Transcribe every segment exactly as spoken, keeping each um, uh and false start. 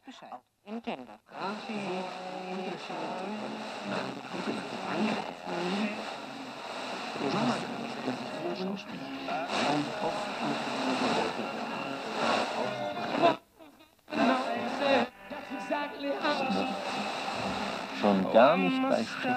Bescheid. Nintendo. Schon gar nicht bei Stück.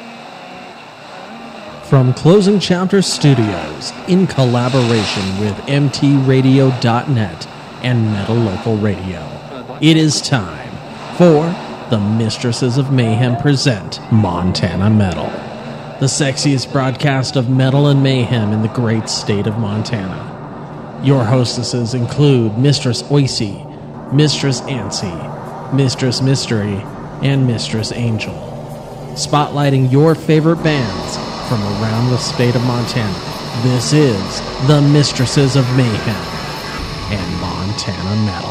From Closing Chapter Studios, in collaboration with M T radio dot net and Metal Local Radio, it is time for the Mistresses of Mayhem present Montana Metal, the sexiest broadcast of metal and mayhem in the great state of Montana. Your hostesses include Mistress Oicy, Mistress Antsy, Mistress Mystery, and Mistress Angel, spotlighting your favorite bands from around the state of Montana. This is the Mistresses of Mayhem and Montana Metal.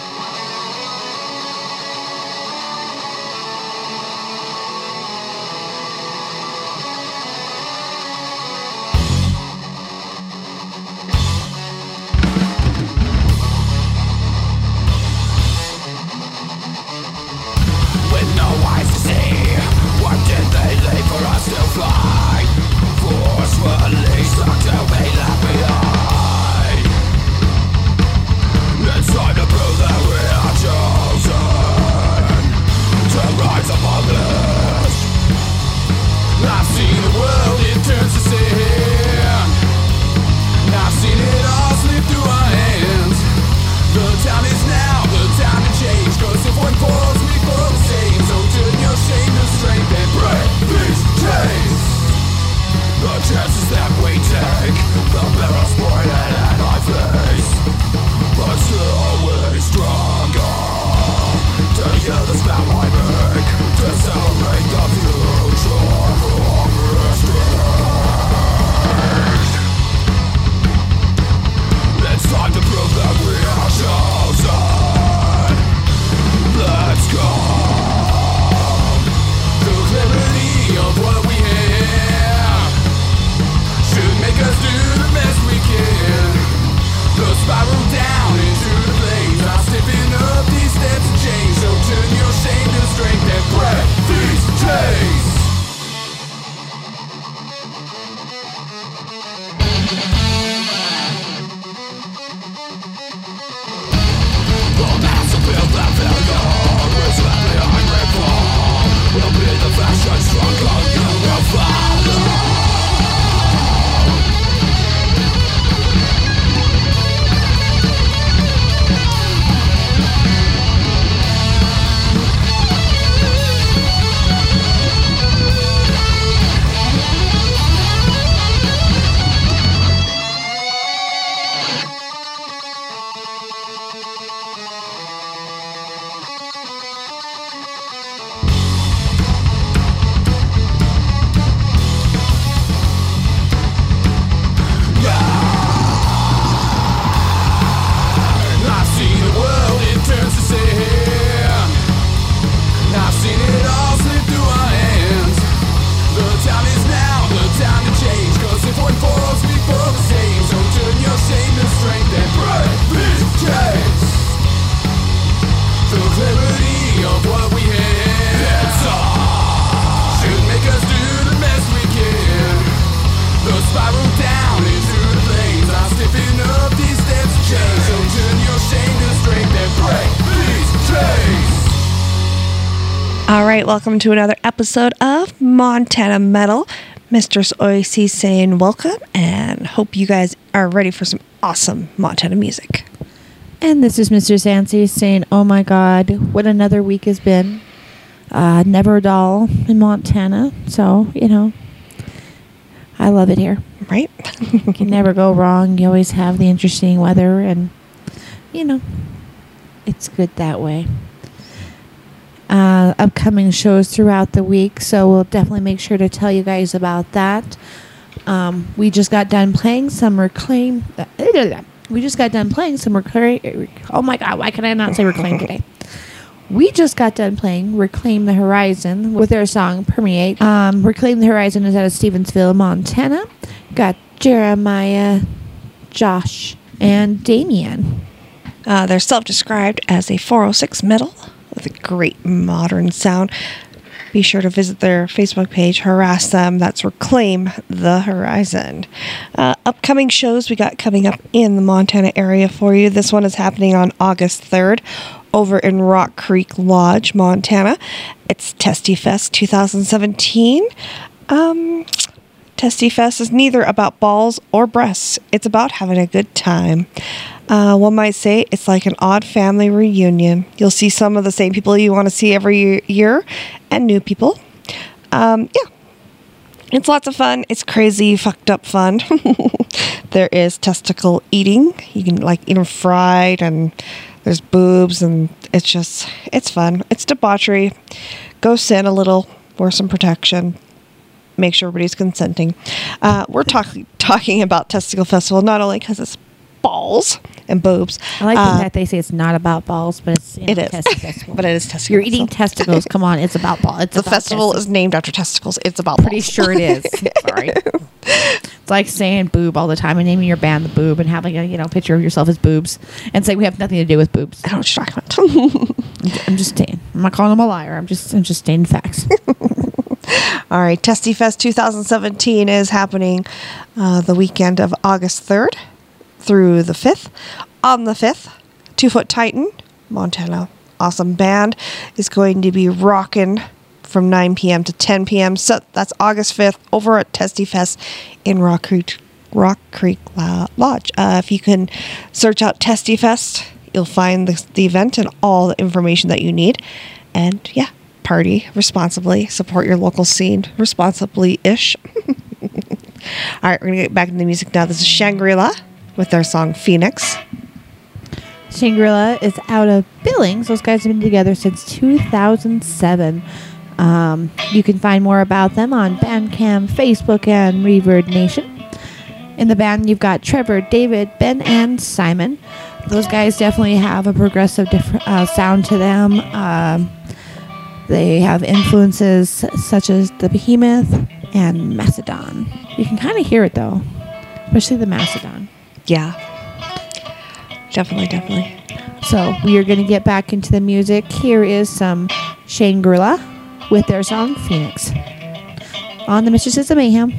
Welcome to another episode of Montana Metal. Mistress Oicy saying welcome and hope you guys are ready for some awesome Montana music. And this is Mistress Antsy saying, oh my god, what another week has been. Uh, never dull in Montana. So, you know, I love it here. Right? You can never go wrong. You always have the interesting weather and, you know, it's good that way. Uh, upcoming shows throughout the week, so we'll definitely make sure to tell you guys about that. Um, we just got done playing some Reclaim. Uh, we just got done playing some Reclaim. Oh my god, why can I not say Reclaim today? We just got done playing Reclaim the Horizon with their song Permeate. Um, Reclaim the Horizon is out of Stevensville, Montana. Got Jeremiah, Josh, and Damien. Uh, they're self-described as a four oh six metal with a great modern sound. Be sure to visit their Facebook page, harass them. That's Reclaim the Horizon. Uh, upcoming shows we got coming up in the Montana area for you. This one is happening on August third over in Rock Creek Lodge, Montana. It's Testy Fest twenty seventeen. Um, Testy Fest is neither about balls or breasts. It's about having a good time. Uh, one might say it's like an odd family reunion. You'll see some of the same people you want to see every year and new people. Um, yeah. It's lots of fun. It's crazy, fucked up fun. There is testicle eating. You can like eat them fried, and there's boobs, and it's just, it's fun. It's debauchery. Go sin a little, wear some protection. Make sure everybody's consenting. Uh, we're talking talking about Testicle Festival not only because it's balls and boobs. I like uh, the fact they say it's not about balls, but it's you know, it is. Testy Festival. But it is testicle. You're eating festival. testicles. Come on, it's about balls. It's The about festival testicles. is named after testicles. It's about Pretty balls. sure it is. Sorry. It's like saying boob all the time and naming your band the Boob and having a you know picture of yourself as boobs and saying we have nothing to do with boobs. I don't know what you're talking about. I'm just saying. I'm not calling them a liar. I'm just I'm just stating facts. All right, Testy Fest twenty seventeen is happening uh, the weekend of August third through the fifth. On the fifth, Two Foot Titan, Montana, awesome band, is going to be rocking from nine p.m. to ten p.m. So that's August fifth over at Testy Fest in Rock Creek, Rock Creek Lodge. Uh, if you can search out Testy Fest, you'll find the, the event and all the information that you need. And yeah, party responsibly, support your local scene responsibly-ish. All right, we're going to get back into the music now. This is Shangri-La with their song Phoenix. Shangri-La is out of Billings. Those guys have been together since two thousand seven. Um, you can find more about them on Bandcamp, Facebook, and Reverb Nation. In the band, you've got Trevor, David, Ben, and Simon. Those guys definitely have a progressive different, uh, sound to them. Um, they have influences such as the Behemoth and Macedon. You can kind of hear it, though, especially the Macedon. Yeah. Definitely, definitely. So we are going to get back into the music. Here is some Shangri-La with their song Phoenix on the Mistresses of Mayhem.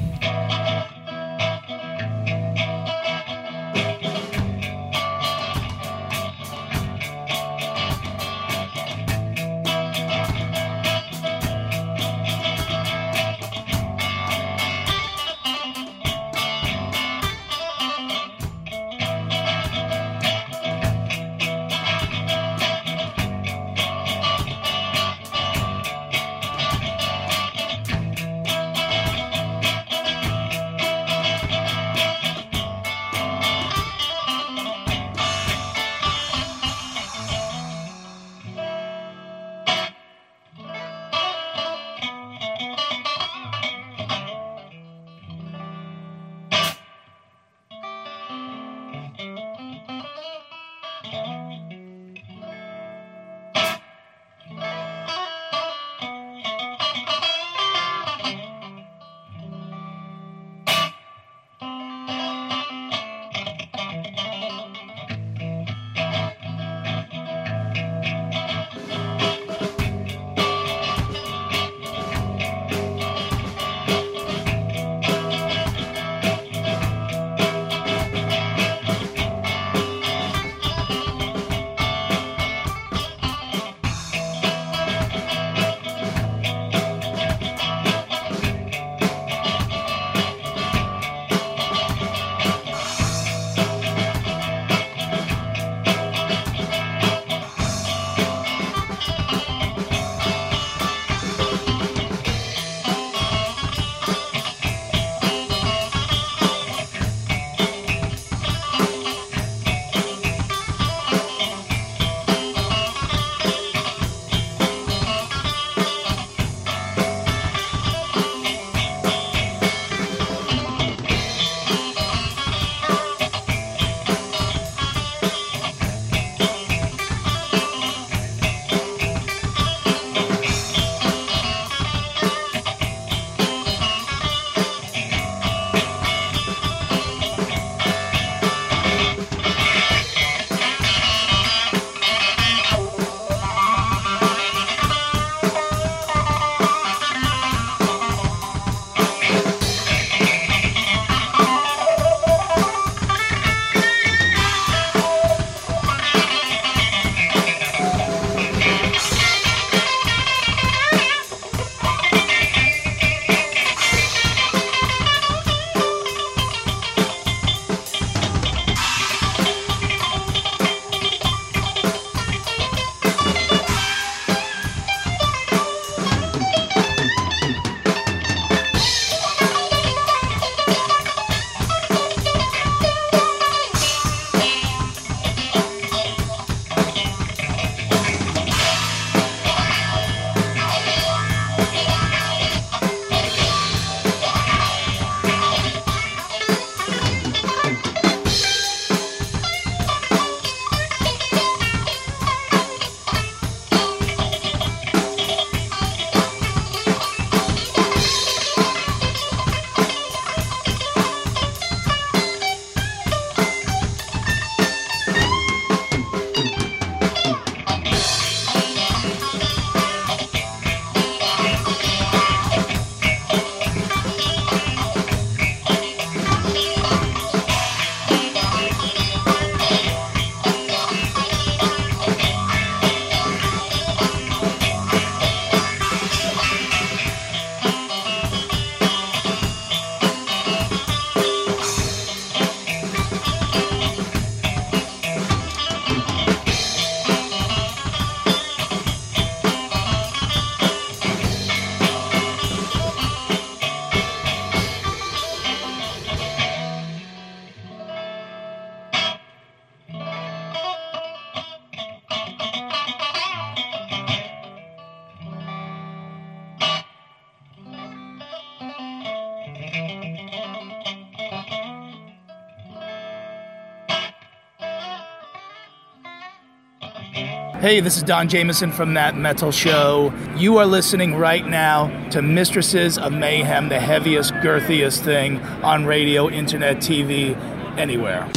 Hey, this is Don Jameson from That Metal Show. You are listening right now to Mistresses of Mayhem, the heaviest, girthiest thing on radio, internet, T V, anywhere.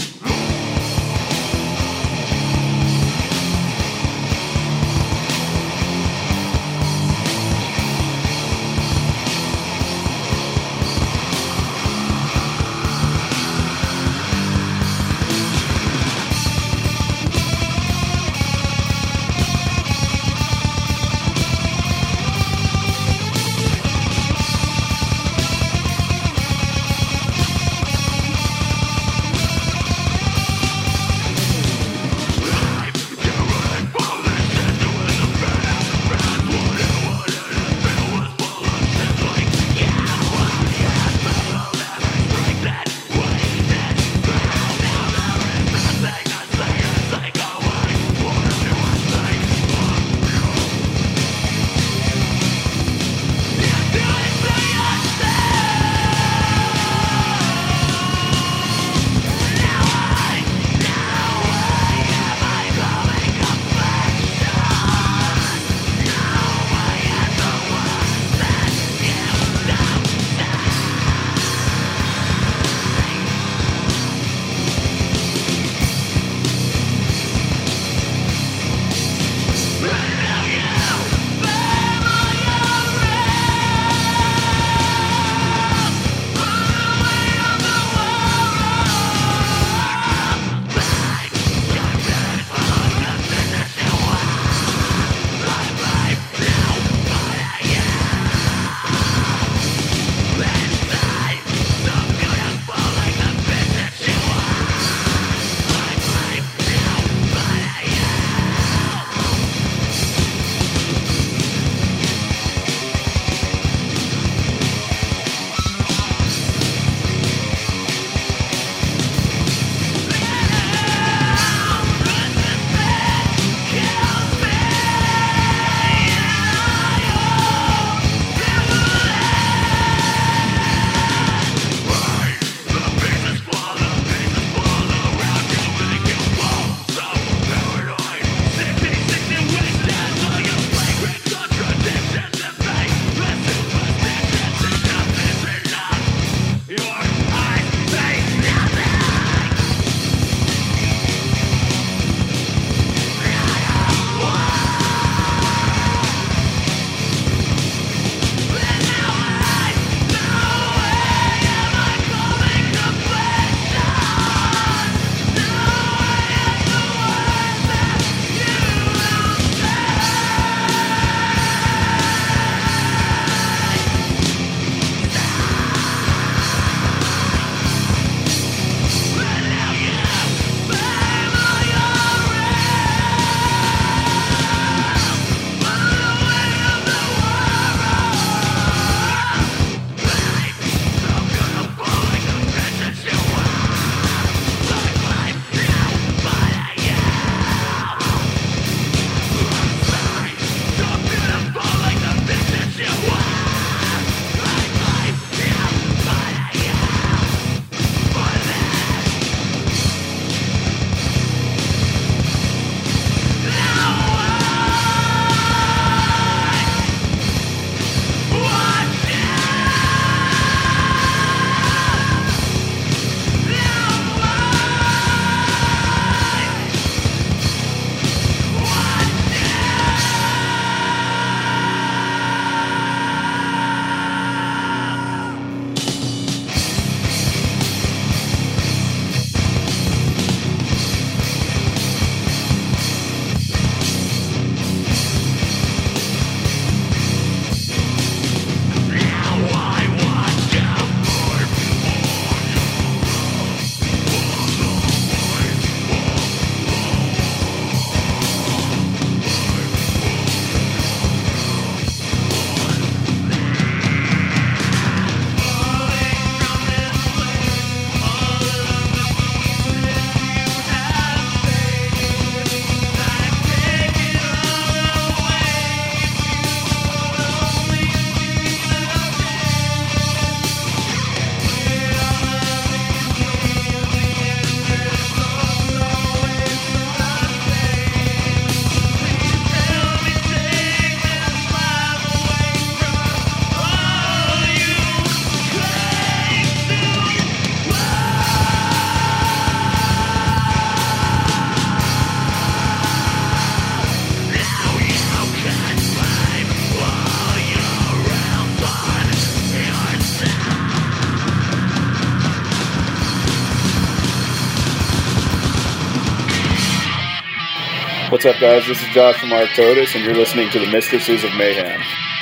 What's up, guys? This is Josh from Arctodus, and you're listening to the Mistresses of Mayhem.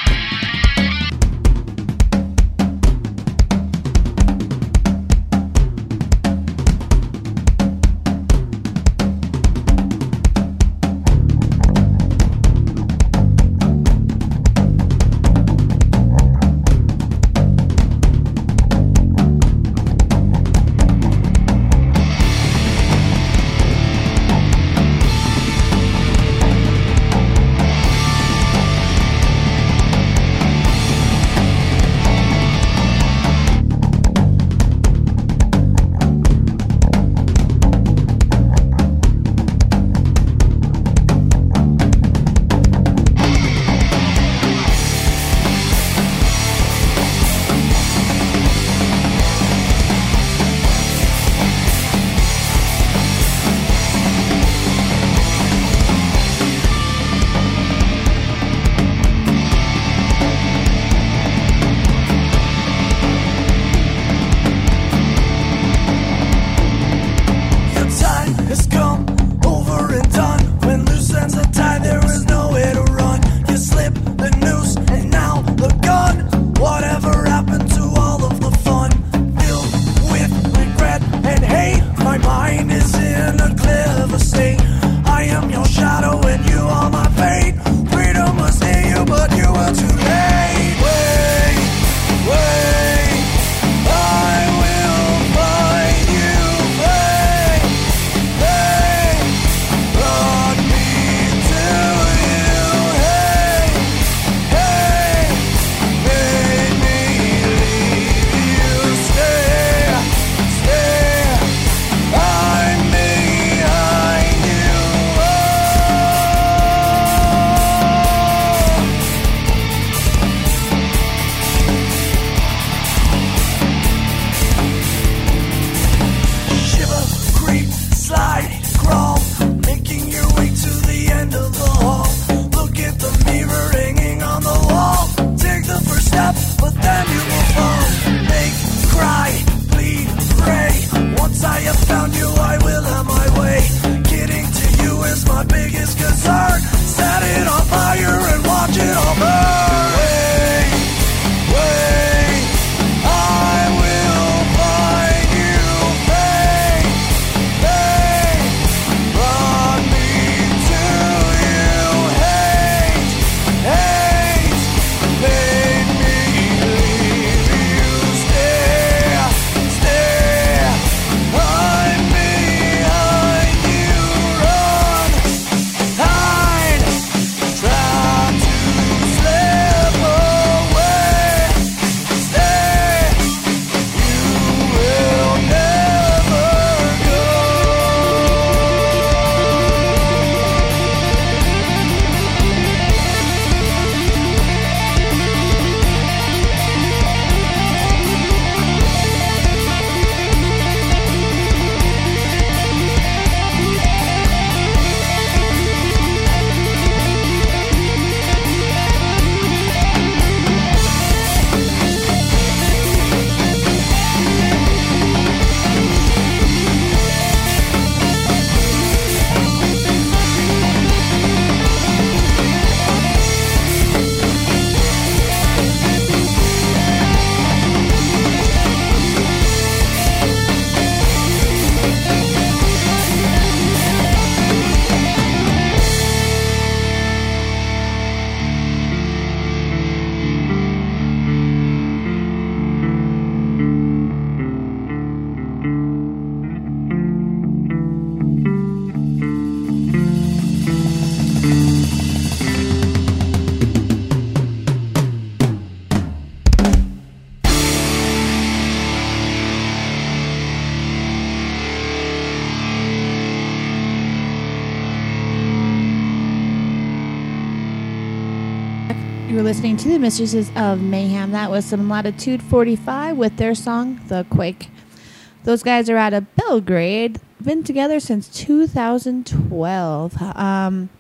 You were listening to the Mistresses of Mayhem. That was some Latitude forty-five with their song, The Quake. Those guys are out of Belgrade. Been together since two thousand twelve. Um,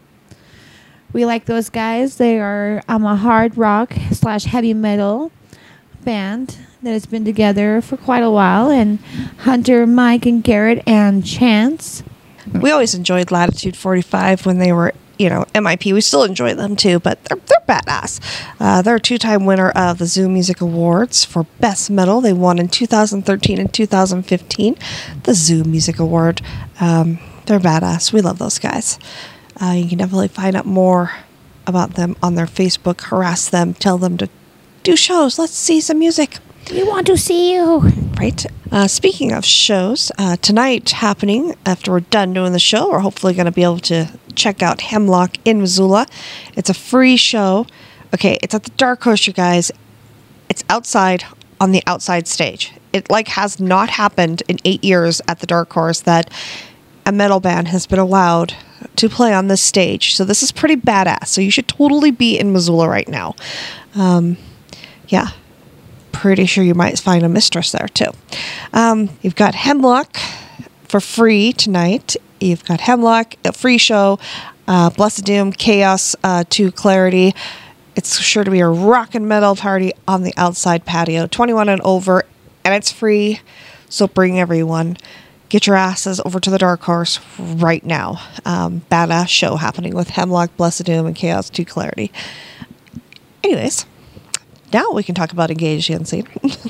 we like those guys. They are um, a hard rock slash heavy metal band that has been together for quite a while. And Hunter, Mike, and Garrett, and Chance We always enjoyed Latitude forty-five when they were, you know, M I P. We still enjoy them too, but they're they're badass. Uh, they're a two-time winner of the Zoo Music Awards for Best Metal. They won in two thousand thirteen and two thousand fifteen, the Zoo Music Award. Um, they're badass. We love those guys. Uh, you can definitely find out more about them on their Facebook. Harass them. Tell them to do shows. Let's see some music. We want to see you. Right. Uh, speaking of shows, uh, tonight happening, after we're done doing the show, we're hopefully going to be able to check out Hemlock in Missoula. It's a free show. Okay, it's at the Dark Horse, you guys. It's outside on the outside stage. It like has not happened in eight years at the Dark Horse that a metal band has been allowed to play on this stage. So this is pretty badass. So you should totally be in Missoula right now. Um, yeah. Pretty sure you might find a Mistress there too. Um, you've got Hemlock for free tonight. You've got Hemlock, a free show, uh, Blessed Doom, Chaos uh, to Clarity. It's sure to be a rockin' metal party on the outside patio, twenty-one and over, and it's free. So bring everyone. Get your asses over to the Dark Horse right now. Um, badass show happening with Hemlock, Blessed Doom, and Chaos to Clarity. Anyways. Now we can talk about Engage the Unseen.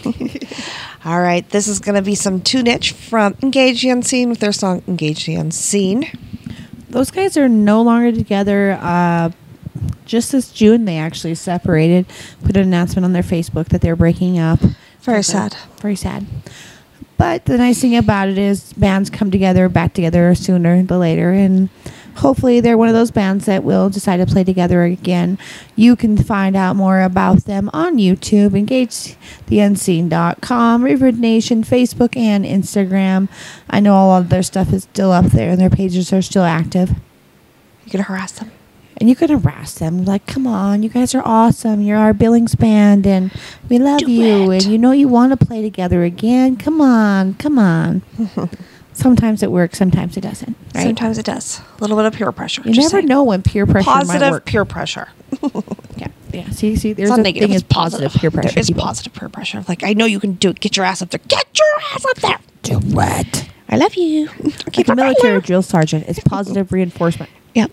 All right, this is going to be some tunage from Engage the Unseen with their song Engage the Unseen. Those guys are no longer together. Uh, just this June, they actually separated, put an announcement on their Facebook that they're breaking up. Very sad. Very sad. But the nice thing about it is bands come together, back together sooner than later, and hopefully they're one of those bands that will decide to play together again. You can find out more about them on YouTube, engage the unseen dot com, Reverb Nation, Facebook, and Instagram. I know all of their stuff is still up there, and their pages are still active. You can harass them. And you can harass them. Like, come on, you guys are awesome. You're our Billings band, and we love Do you. it. And you know you want to play together again. Come on, come on. Sometimes it works, sometimes it doesn't. Right? Sometimes it does. A little bit of peer pressure. You just never saying. know when peer pressure might Positive work. peer pressure. Yeah, yeah. See, see, there's It's not a negative. thing It's is positive peer pressure. There is people. positive peer pressure. Like, I know you can do it. Get your ass up there. Get your ass up there. Do what? I love you. Like a military drill sergeant. It's positive reinforcement. Yep.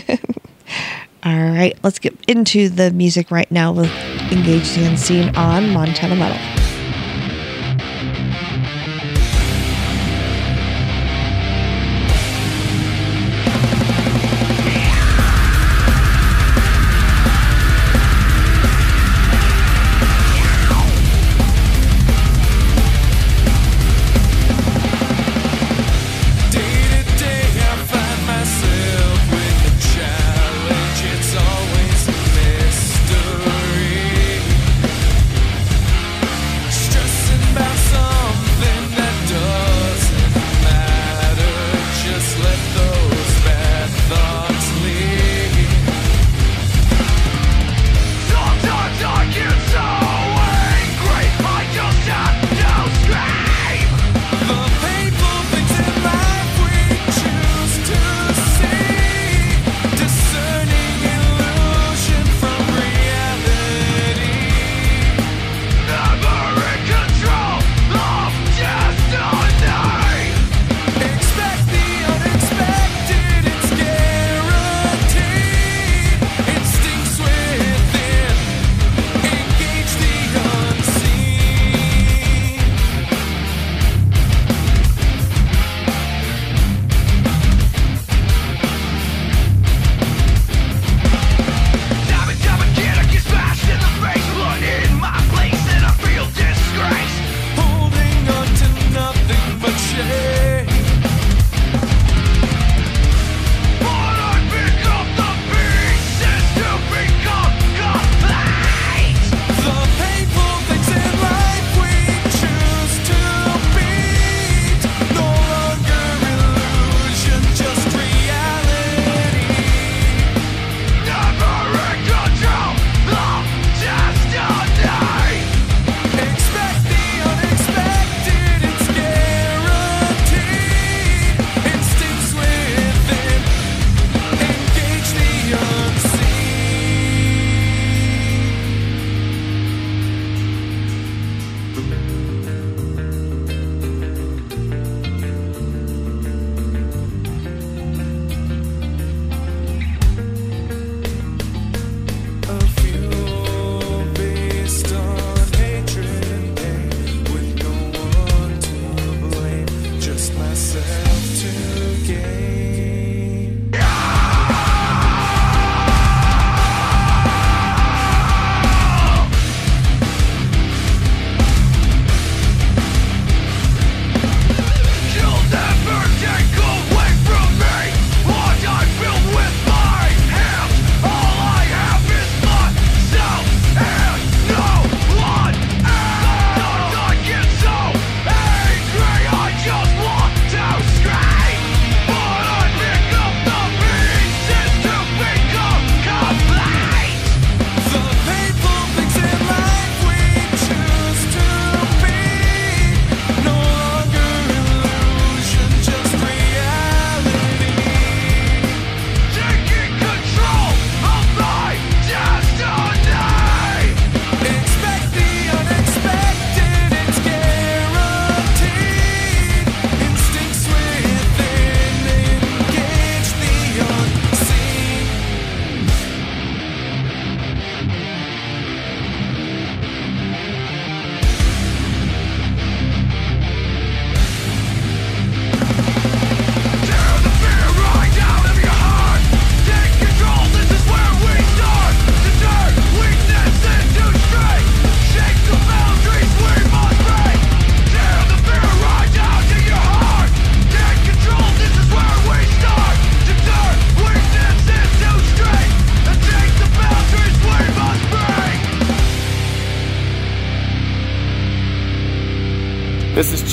All right, let's get into the music right now with Engage the Unseen on Montana Metal. Always a mystery.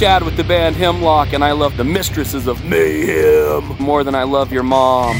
Chad with the band Hemlock, and I love the Mistresses of Mayhem more than I love your mom.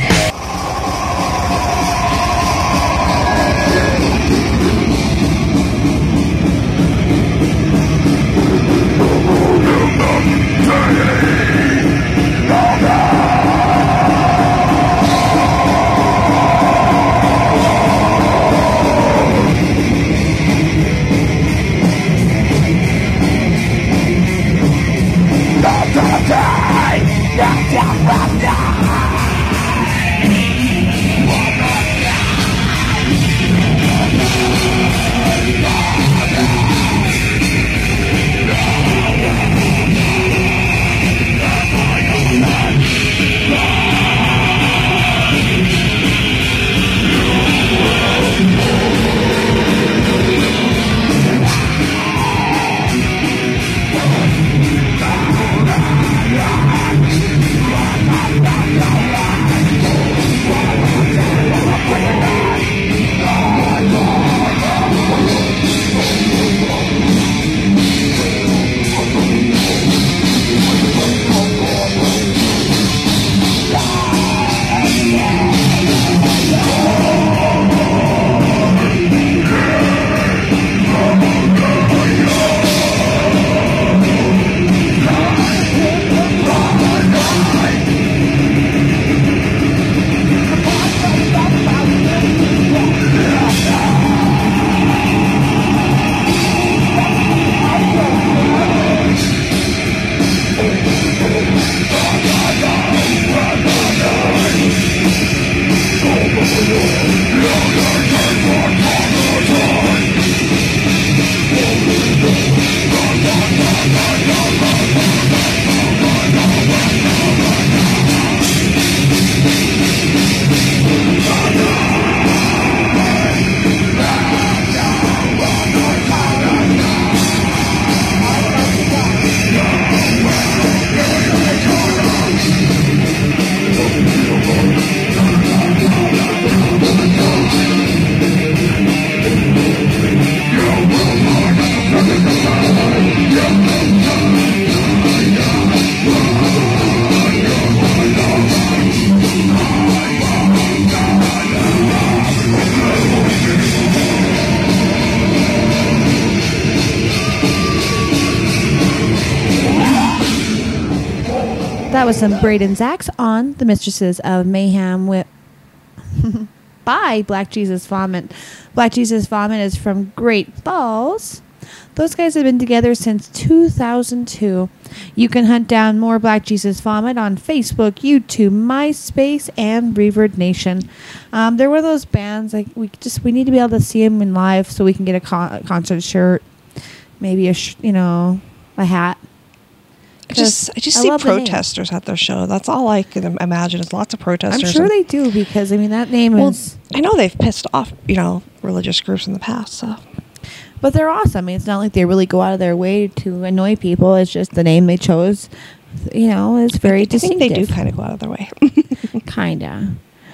That was some Braden Zacks on the Mistresses of Mayhem with by Black Jesus Vomit. Black Jesus Vomit is from Great Falls. Those guys have been together since two thousand two. You can hunt down more Black Jesus Vomit on Facebook, YouTube, MySpace, and Reverb Nation. Um, they're one of those bands like we just we need to be able to see them in live so we can get a, con- a concert shirt, maybe a sh- you know a hat. I just I just I see love the name. protesters at their show. That's all I can imagine is lots of I'm protesters. sure and- they do because I mean that name Well, is. I know they've pissed off, you know, religious groups in the past. So But they're awesome. I mean, it's not like they really go out of their way to annoy people. It's just the name they chose. You know, it's very I think distinctive. they do kind of go out of their way. Kinda.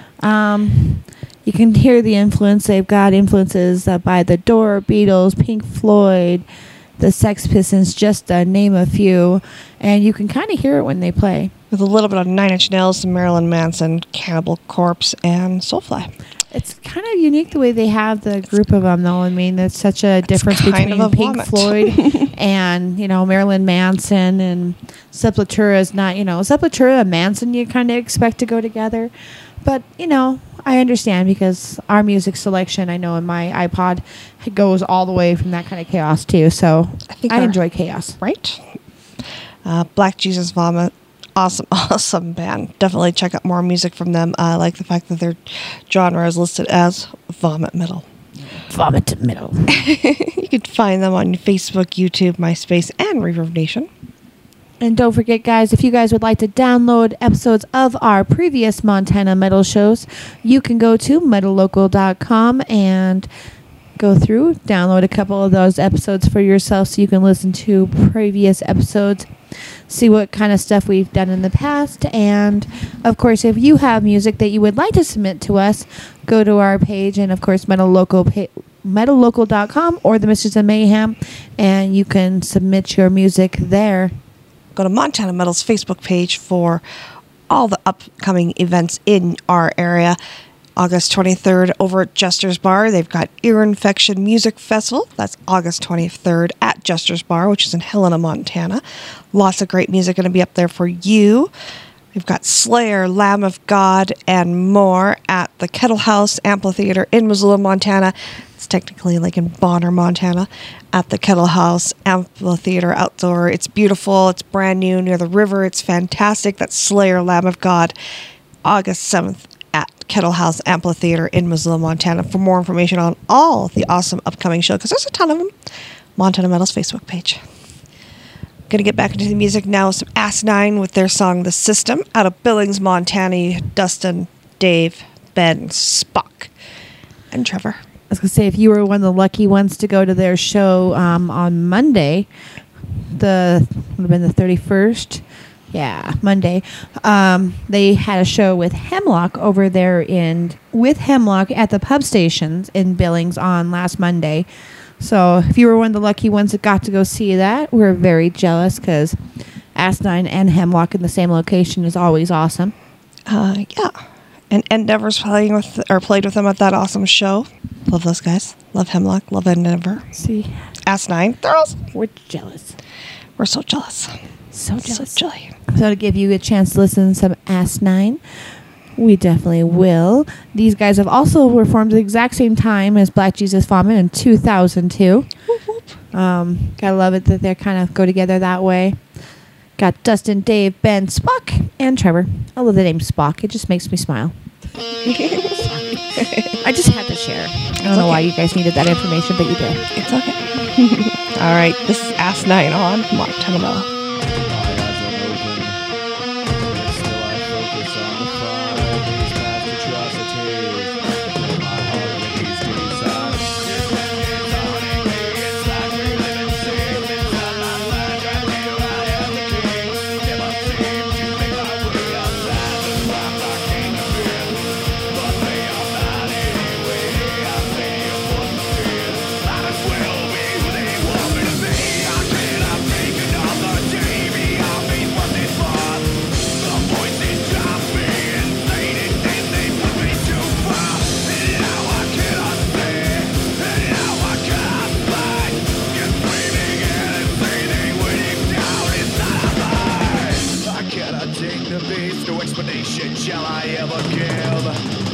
Um, you can hear the influence. They've got influences uh, by The Door, Beatles, Pink Floyd, the Sex Pistols, just to name a few. And you can kind of hear it when they play. With a little bit of Nine Inch Nails, some Marilyn Manson, Cannibal Corpse, and Soulfly. It's kind of unique the way they have the group of them, though. I mean, there's such a difference kind between of a Pink vomit. Floyd and, you know, Marilyn Manson and Sepultura is not, you know, Sepultura and Manson you kind of expect to go together. But, you know, I understand because our music selection, I know in my iPod, it goes all the way from that kind of chaos, too. So I think I our- enjoy chaos. Right? Uh, Black Jesus Vomit. Awesome, awesome band. Definitely check out more music from them. I like the fact that their genre is listed as vomit metal. Vomit middle. You can find them on Facebook, YouTube, MySpace, and Reverb Nation. And don't forget, guys, if you guys would like to download episodes of our previous Montana metal shows, you can go to metal local dot com and go through, download a couple of those episodes for yourself so you can listen to previous episodes, see what kind of stuff we've done in the past. And, of course, if you have music that you would like to submit to us, go to our page and, of course, Metal Local pa- metal local dot com or the Mistress of Mayhem, and you can submit your music there. Go to Montana Metal's Facebook page for all the upcoming events in our area. August twenty-third over at Jester's Bar. They've got Ear Infection Music Festival. That's August twenty-third at Jester's Bar, which is in Helena, Montana. Lots of great music going to be up there for you. We've got Slayer, Lamb of God, and more at the Kettle House Amphitheater in Missoula, Montana. It's technically like in Bonner, Montana, at the Kettle House Amphitheater outdoor. It's beautiful. It's brand new near the river. It's fantastic. That's Slayer, Lamb of God, August seventh at Kettle House Amphitheater in Missoula, Montana. For more information on all the awesome upcoming shows, because there's a ton of them, Montana Metal's Facebook page. Going to get back into the music now. Some Asinine with their song The System out of Billings, Montana. Dustin, Dave, Ben, Spock, and Trevor. I was going to say, if you were one of the lucky ones to go to their show um, on Monday, the would have been the thirty-first. Yeah, Monday. Um, they had a show with Hemlock over there in with Hemlock at the pub stations in Billings on last Monday. So if you were one of the lucky ones that got to go see that, we're very jealous because Asinine and Hemlock in the same location is always awesome. Uh, yeah, and Endeavor's playing with or played with them at that awesome show. Love those guys. Love Hemlock. Love Endeavor. See, Asinine. They're awesome. we're jealous. We're so jealous. So jealous. So jelly. So to give you a chance to listen to some Asinine, we definitely will. These guys have also were formed at the exact same time as Black Jesus Vomit in two thousand two. Whoop, whoop. Um, gotta love it that they kind of go together that way. Got Dustin, Dave, Ben, Spock, and Trevor. I love the name Spock. It just makes me smile. I just had to share. I don't know okay. why you guys needed that information, but you did. It's okay. All right, this is Asinine on Montana Metal. Shall I ever give?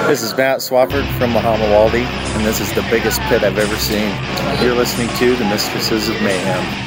This is Matt Swafford from Mahamawaldi, and this is the biggest pit I've ever seen. You're listening to the Mistresses of Mayhem.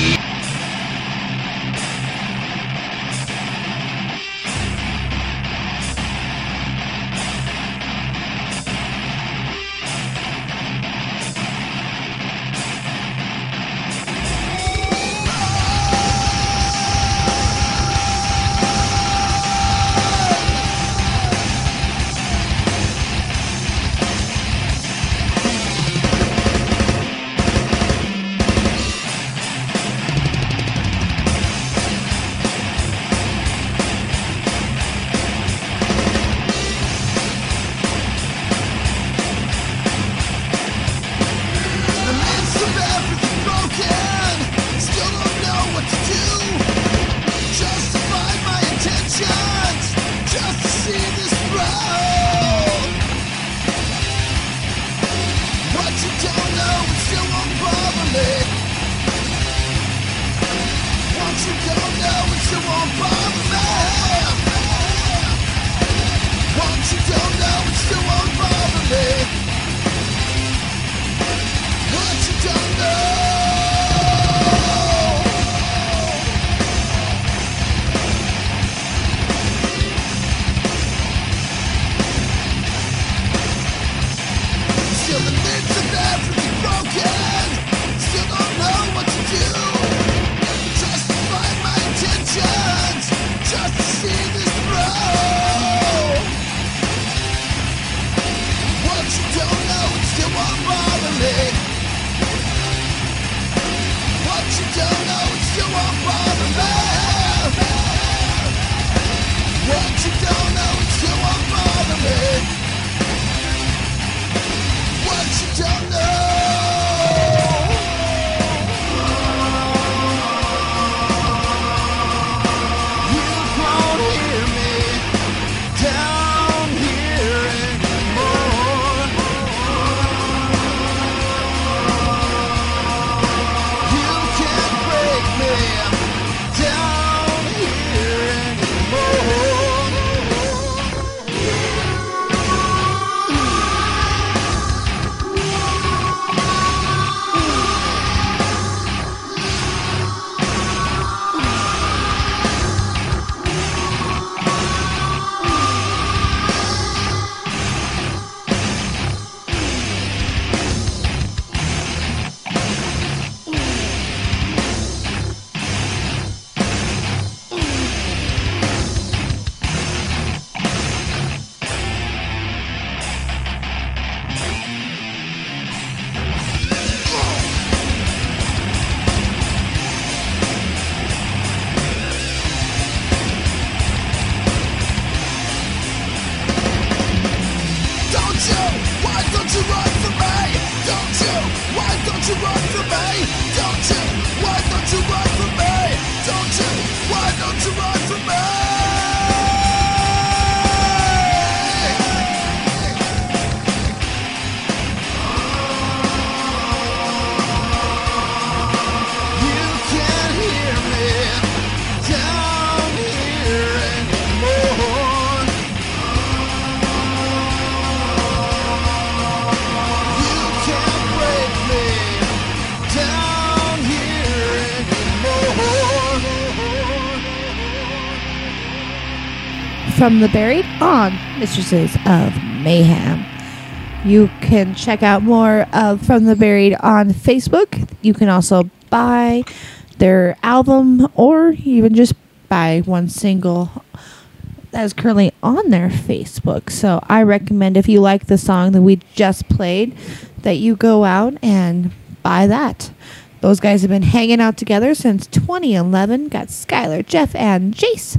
From the Buried on Mistresses of Mayhem. You can check out more of From the Buried on Facebook. You can also buy their album or even just buy one single that is currently on their Facebook. So I recommend, if you like the song that we just played, that you go out and buy that. Those guys have been hanging out together since twenty eleven. Got Skylar, Jeff, and Jace.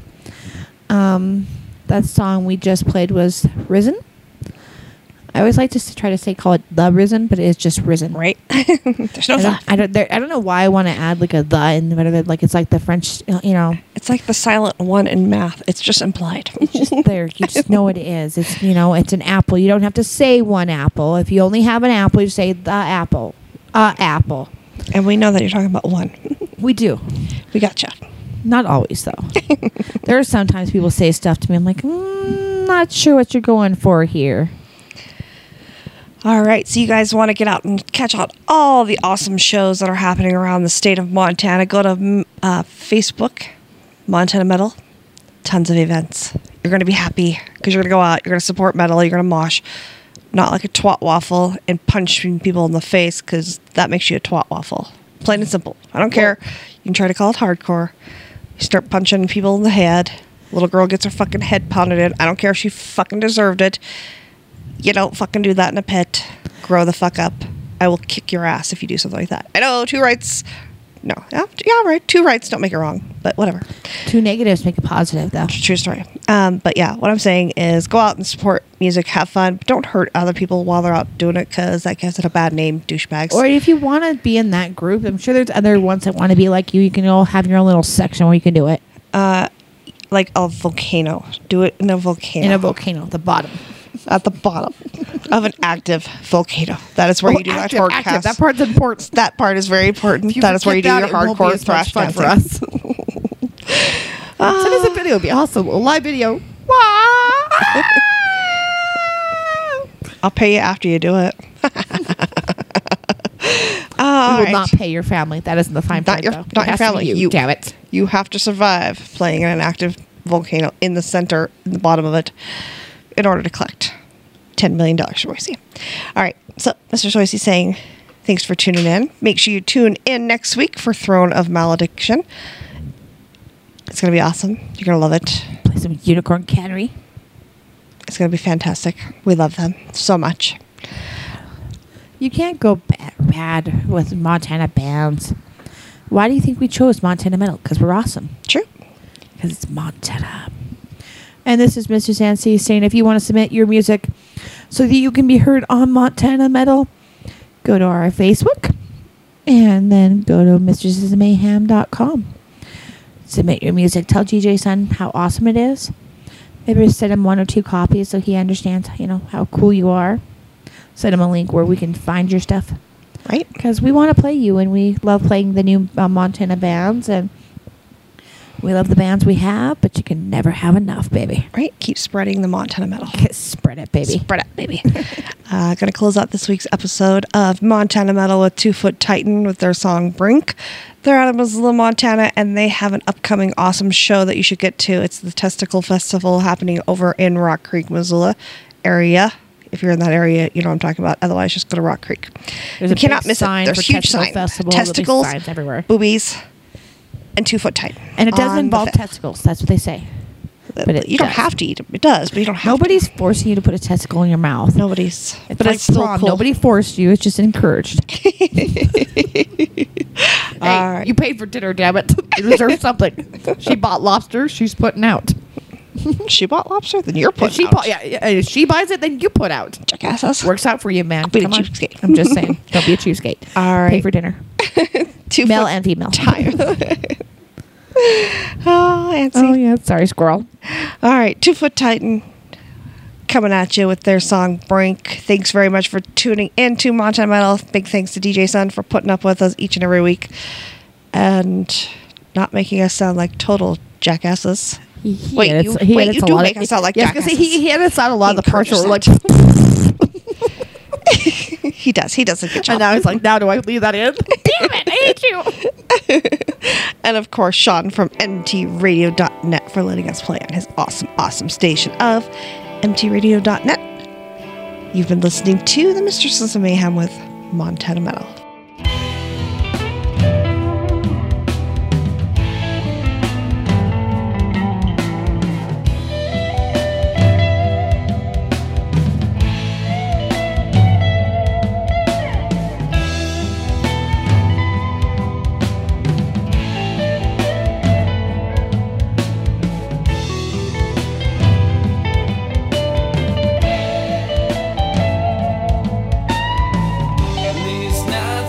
Um... That song we just played was Risen. I always like to try to say call it The Risen, but it is just Risen. Right. There's no I don't, I don't, there, I don't know why I want to add like a the in the middle of it. Like it's like the French, you know. It's like the silent one in math. It's just implied. It's just there. You just know what it is. It's, you know, it's an apple. You don't have to say one apple. If you only have an apple, you say the apple. Uh, apple. And we know that you're talking about one. We do. We gotcha. Not always, though. There are sometimes people say stuff to me. I'm like, mm, I'm not sure what you're going for here. All right, so you guys want to get out and catch out all the awesome shows that are happening around the state of Montana, go to uh, Facebook, Montana Metal. Tons of events. You're going to be happy because you're going to go out, you're going to support metal, you're going to mosh. Not like a twat waffle and punching people in the face because that makes you a twat waffle. Plain and simple. I don't care. You can try to call it hardcore. You start punching people in the head. Little girl gets her fucking head pounded in. I don't care if she fucking deserved it. You don't fucking do that in a pit. Grow the fuck up. I will kick your ass if you do something like that. I know, two rights. No. Yeah, yeah, right. Two rights don't make it wrong, but whatever. Two negatives make it positive, though. True story. Um, but yeah, what I'm saying is go out and support music, have fun. But don't hurt other people while they're out doing it because that gives it a bad name, douchebags. Or if you want to be in that group, I'm sure there's other ones that want to be like you. You can all have your own little section where you can do it. Uh, like a volcano. Do it in a volcano. In a volcano, the bottom. At the bottom of an active volcano. That is where oh, you do active, that hardcore. Active. That part's important. That part is very important. That is where you do your hardcore thrash fun dancing. For us. uh, Send us a video. It'd be awesome. A live video. I'll pay you after you do it. Uh, we will right. not pay your family. That isn't the fine not part, your, though. Not your family. You, you, damn it. You have to survive playing in an active volcano in the center, in the bottom of it, in order to collect ten million dollars from Royce. All right. So, Mister Royce saying, thanks for tuning in. Make sure you tune in next week for Throne of Malediction. It's going to be awesome. You're going to love it. Play some Unicorn Cannery. It's going to be fantastic. We love them so much. You can't go bad, bad with Montana bands. Why do you think we chose Montana Metal? Because we're awesome. True. Because it's Montana. And this is Mister Sansi saying if you want to submit your music so that you can be heard on Montana Metal, go to our Facebook and then go to mistresses of mayhem dot com. Submit your music. Tell D J Sun how awesome it is. Maybe send him one or two copies so he understands, you know, how cool you are. Send him a link where we can find your stuff. Right. Because we want to play you, and we love playing the new uh, Montana bands, and we love the bands we have, but you can never have enough, baby. Right. Keep spreading the Montana Metal. Spread it, baby. Spread it, baby. uh, going to close out this week's episode of Montana Metal with Two Foot Titan with their song Brink. They're out of Missoula, Montana, and they have an upcoming awesome show that you should get to. It's the Testicle Festival happening over in Rock Creek, Missoula area. If you're in that area, you know what I'm talking about. Otherwise, just go to Rock Creek. There's you a cannot big miss sign it. There's for huge Testicle sign. Festival. Testicles, signs everywhere. boobies, and Two Foot Titan. And it doesn't on involve testicles. That's what they say. But But it you don't does. have to eat them. It does, but you don't have Nobody's to. forcing you to put a testicle in your mouth. Nobody's. It's but like it's still prom. cool. Nobody forced you. It's just encouraged. Hey, All right. you paid for dinner, damn it. You deserve something. She bought lobster. She's putting out. She bought lobster, then you're If putting she, out. bought, yeah, yeah, if she buys it, then you put out. Jackasses. Works out for you, man. Be a Come on. cheapskate. I'm just saying. Don't be a cheapskate. All right. Pay for dinner. Two Male foot and female. tired. Oh, Antsy. Oh, yeah. Sorry, squirrel. All right, Two Foot Titan coming at you with their song Brink. Thanks very much for tuning in to Montana Metal. Big thanks to D J Sun for putting up with us each and every week and not making us sound like total jackasses. He, he Wait, edits, you- he wait, edits you a do lot make of, us sound like yeah, I was gonna say, jackasses. he, he edits out a lot of the parts where we're like, He does. He does a good job. and now he's like, now do I leave that in? Damn it, I hate you. And of course, Sean from M T radio dot net for letting us play on his awesome, awesome station of M T radio dot net. You've been listening to the Mistresses of Mayhem with Montana Metal. These nights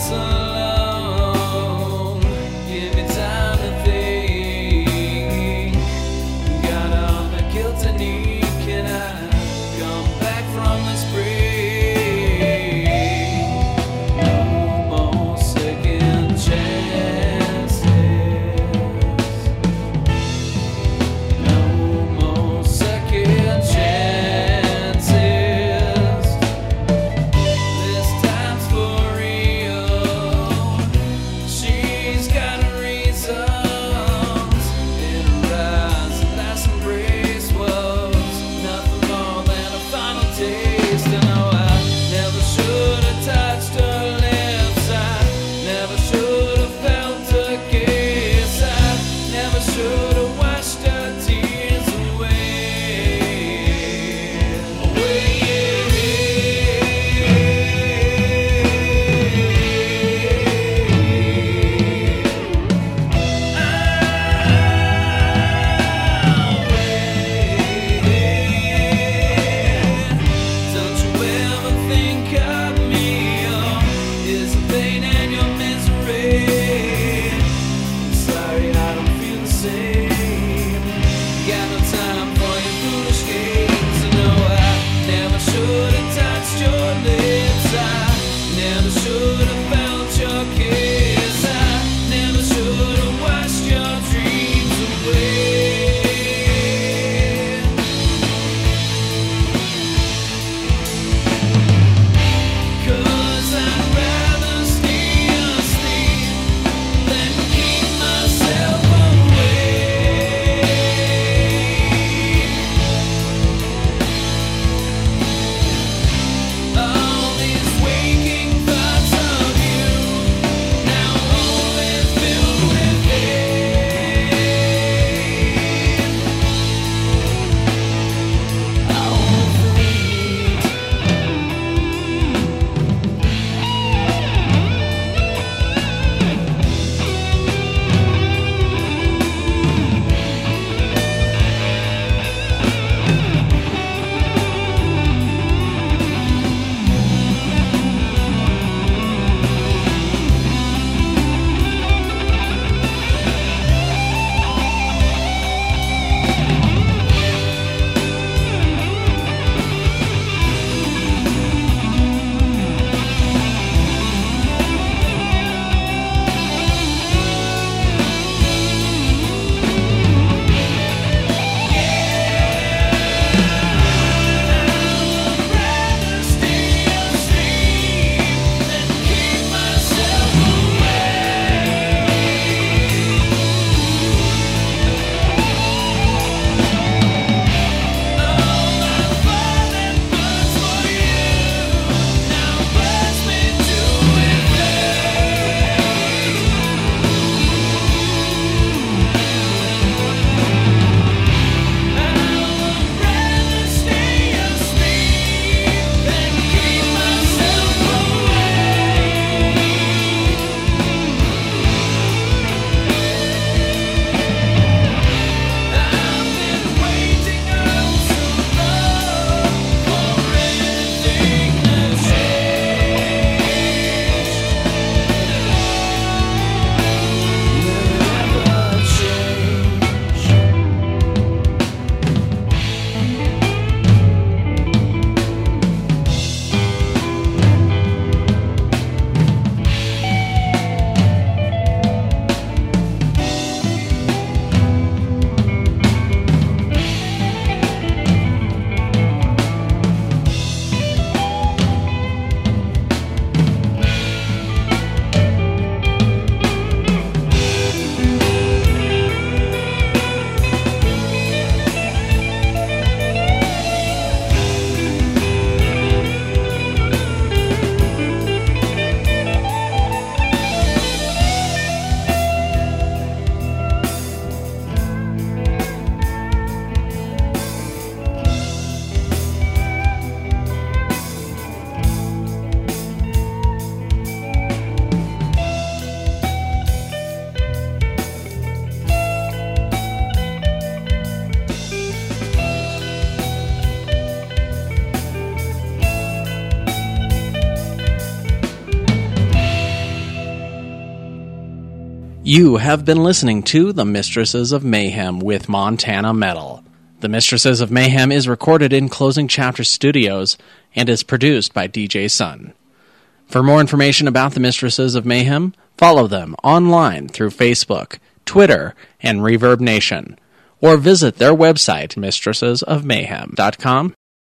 You have been listening to The Mistresses of Mayhem with Montana Metal. The Mistresses of Mayhem is recorded in Closing Chapter Studios and is produced by D J Sun. For more information about the Mistresses of Mayhem, follow them online through Facebook, Twitter, and Reverb Nation, or visit their website, mistresses of mayhem dot com.